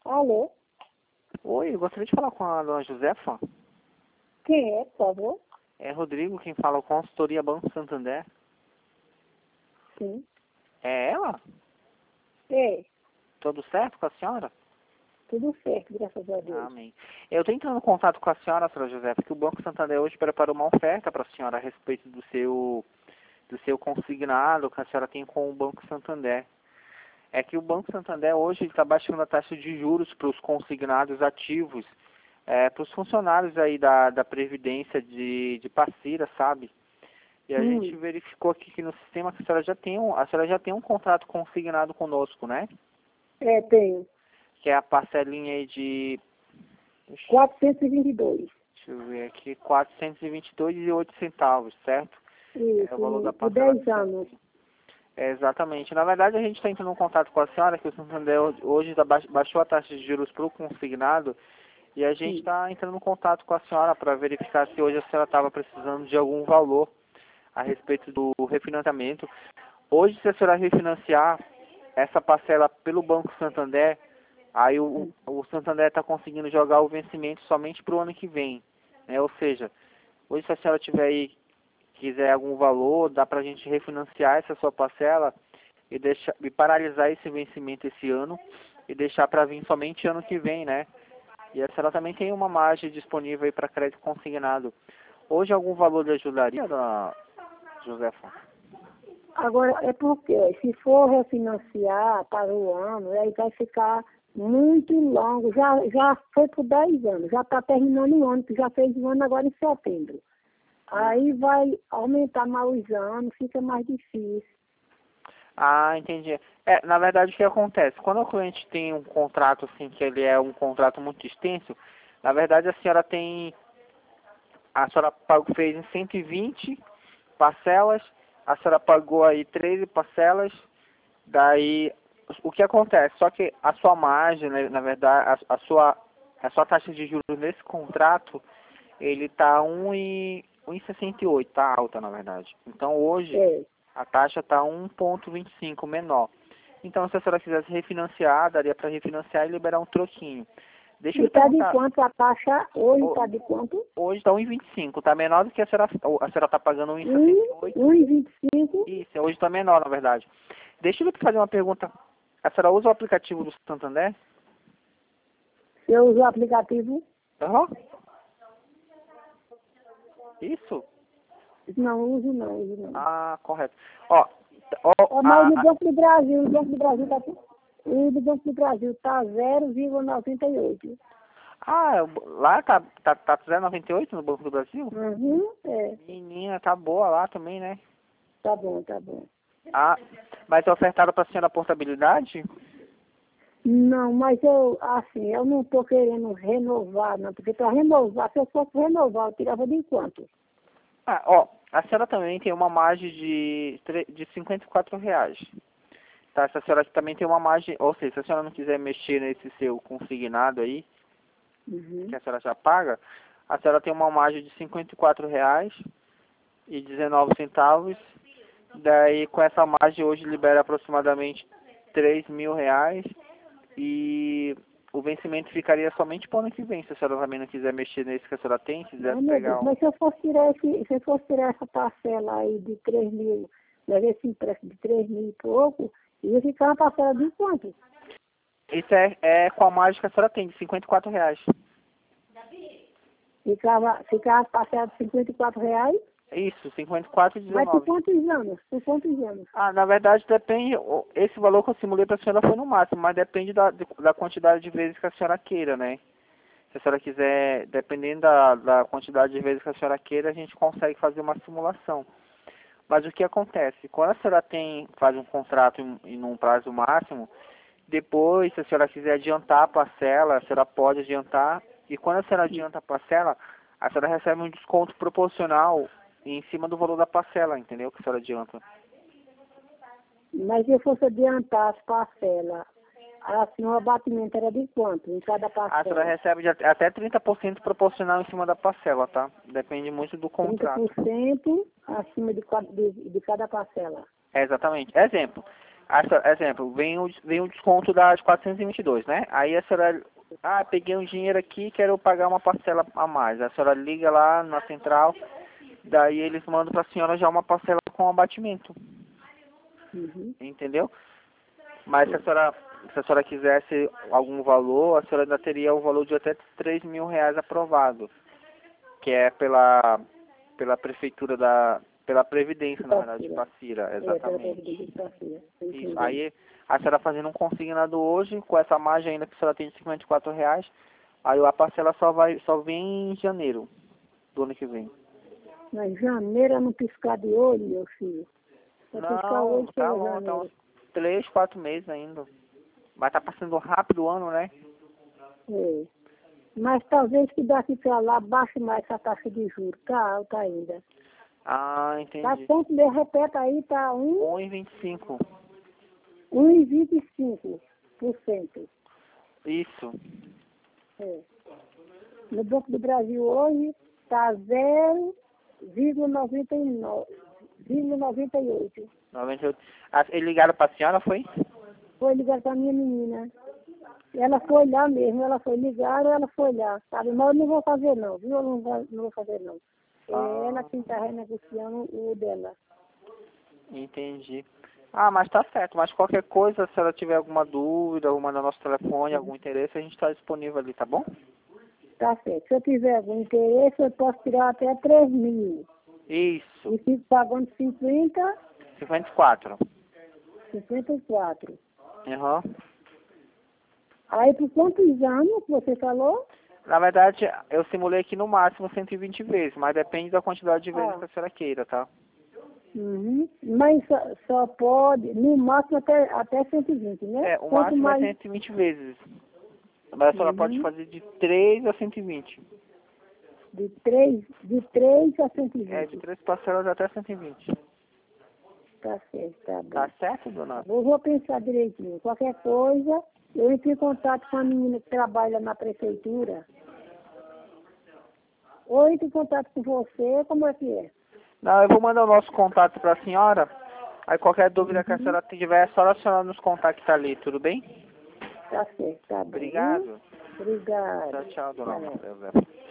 Alô? Oi, eu gostaria de falar com a dona Josefa. Quem é, por favor? É Rodrigo quem fala, consultoria Banco Santander. Sim. É ela? É, Tudo certo com a senhora? tudo certo, graças a Deus. Amém. Eu estou entrando em contato com a senhora Josefa, que o Banco Santander hoje preparou uma oferta para a senhora a respeito do seu consignado que a senhora tem com o Banco Santander. É que o Banco Santander hoje está baixando a taxa de juros para os consignados ativos, para os funcionários aí da Previdência de Passira, sabe? E a gente verificou aqui que no sistema que a senhora já tem um contrato consignado conosco, né? É, tenho. Que é a parcelinha aí de... 422. Deixa eu ver aqui, R$ 422,08, certo? É o valor da Isso, por parcela. 10 anos. Exatamente. Na verdade, a gente está entrando em contato com a senhora, que o Santander hoje baixou a taxa de juros para o consignado, e a gente está entrando em contato com a senhora para verificar se hoje a senhora estava precisando de algum valor a respeito do refinanciamento. Hoje, se a senhora refinanciar essa parcela pelo Banco Santander, aí o Santander está conseguindo jogar o vencimento somente para o ano que vem, né? Ou seja, hoje se a senhora tiver aí, quiser algum valor, dá para a gente refinanciar essa sua parcela e paralisar esse vencimento esse ano e deixar para vir somente ano que vem, né? E a senhora também tem uma margem disponível aí para crédito consignado. Hoje algum valor lhe ajudaria, dona Josefa? Agora, é porque se for refinanciar para o ano, aí vai ficar muito longo. Já foi por 10 anos, já está terminando o ano, que já fez o ano agora em setembro. Aí vai aumentar mais os anos, fica mais difícil. Ah, entendi. Na verdade, o que acontece? Quando o cliente tem um contrato, assim, que ele é um contrato muito extenso, na verdade, a senhora fez em 120 parcelas, a senhora pagou aí 13 parcelas, daí, o que acontece? Só que a sua margem, né, na verdade, a sua taxa de juros nesse contrato, ele tá 1,68, tá alta, na verdade. Então, hoje, a taxa está 1,25 menor. Então, se a senhora quisesse refinanciar, daria para refinanciar e liberar um troquinho. Deixa eu E lhe está de perguntar. quanto a taxa? Hoje está de quanto? Hoje está 1,25. Está menor do que a senhora está pagando 1,68. 1,25. Isso, hoje está menor, na verdade. Deixa eu lhe fazer uma pergunta. A senhora usa o aplicativo do Santander? Eu uso o aplicativo? Aham. Isso? Não, uso não. Ah, correto. Ó, Mas o Banco do Brasil, está... O do Banco do Brasil está 0,98. Lá tá 0,98 no Banco do Brasil? É. Menina, tá boa lá também, né? Tá bom, tá bom. Ah, mas ofertaram para a senhora a portabilidade? Não, mas eu não estou querendo renovar, não, porque para renovar, se eu fosse renovar, eu tirava de quanto? A senhora também tem uma margem de R$ 54. Tá, se a senhora também tem uma margem, ou seja, se a senhora não quiser mexer nesse seu consignado aí, que a senhora já paga, a senhora tem uma margem de R$ 54,19. Daí com essa margem hoje libera aproximadamente R$ 3.000 e o vencimento ficaria somente para o ano que vem, se a senhora também não quiser mexer nesse que a senhora tem, se quiser pegar Mas se eu fosse tirar essa parcela aí de 3 mil, levar esse empréstimo de 3 mil e pouco, ia ficar uma parcela de quanto? Isso é com a margem que a senhora tem, de R$ 54. Ficava a parcela de R$ 54? Isso, 54,19. Mas por quantos anos? Na verdade depende, esse valor que eu simulei para a senhora foi no máximo, mas depende da quantidade de vezes que a senhora queira, né? Se a senhora quiser, dependendo da quantidade de vezes que a senhora queira, a gente consegue fazer uma simulação. Mas o que acontece? Quando a senhora faz um contrato em um prazo máximo, depois, se a senhora quiser adiantar a parcela, a senhora pode adiantar, e quando a senhora adianta a parcela, a senhora recebe um desconto proporcional em cima do valor da parcela, entendeu? Que a senhora adianta. Mas se eu fosse adiantar as parcelas, assim, o abatimento era de quanto em cada parcela? A senhora recebe até 30% proporcional em cima da parcela, tá? Depende muito do contrato. 30% acima de cada parcela. Exatamente. Exemplo, Exemplo, vem o desconto da de 422, né? Aí a senhora, peguei um dinheiro aqui, quero pagar uma parcela a mais. A senhora liga lá na central, daí eles mandam para a senhora já uma parcela com abatimento. Uhum. Entendeu? Mas se a senhora quisesse algum valor, a senhora ainda teria o valor de até 3 mil reais aprovado, que é pela prefeitura pela Previdência, na verdade, de Passira, exatamente. Isso. Aí a senhora fazendo um consignado hoje, com essa margem ainda que a senhora tem de R$ 54, aí a parcela só vem em janeiro do ano que vem. Mas janeiro é não piscar de olho, meu filho. Não, tá bom, tá uns 3, 4 meses ainda. Mas tá passando rápido o ano, né? É. Mas talvez que daqui para lá baixe mais essa taxa de juros. Tá alta ainda. Entendi. Tá quanto mesmo? Repeta aí, tá 1,25. 1,25%. Isso. É. No Banco do Brasil hoje tá 0,98. 98. Eles ligaram pra senhora, foi? Foi ligar para minha menina. Ela foi lá mesmo, ela foi ligar, ela foi lá, sabe? Mas eu não vou fazer não, viu? Eu não vou fazer não. É ela quem está renegociando o dela. Entendi. Mas tá certo. Mas qualquer coisa, se ela tiver alguma dúvida, ou mandar nosso telefone, algum interesse, a gente está disponível ali, tá bom? Tá certo. Se eu tiver algum interesse, eu posso tirar até 3 mil. Isso. E fico pagando 50? 54. 54. Uhum. Aí por quantos anos que você falou? Na verdade, eu simulei aqui no máximo 120 vezes, mas depende da quantidade de vezes que a senhora queira, tá? Uhum. Mas só pode, no máximo até 120, né? O máximo é 120 vezes. Mas a senhora pode fazer de 3 a 120. De 3 a 120. De 3 parcelas até 120. Tá certo, tá bom. Tá certo, dona? Eu vou pensar direitinho. Qualquer coisa, eu entro em contato com a menina que trabalha na prefeitura. Ou entro em contato com você, como é que é? Não, eu vou mandar o nosso contato para a senhora. Aí qualquer dúvida que a senhora tiver, é só a senhora nos contactar ali, tudo bem? Tá certo, tá bom. Obrigado. Obrigado. Tchau, dona.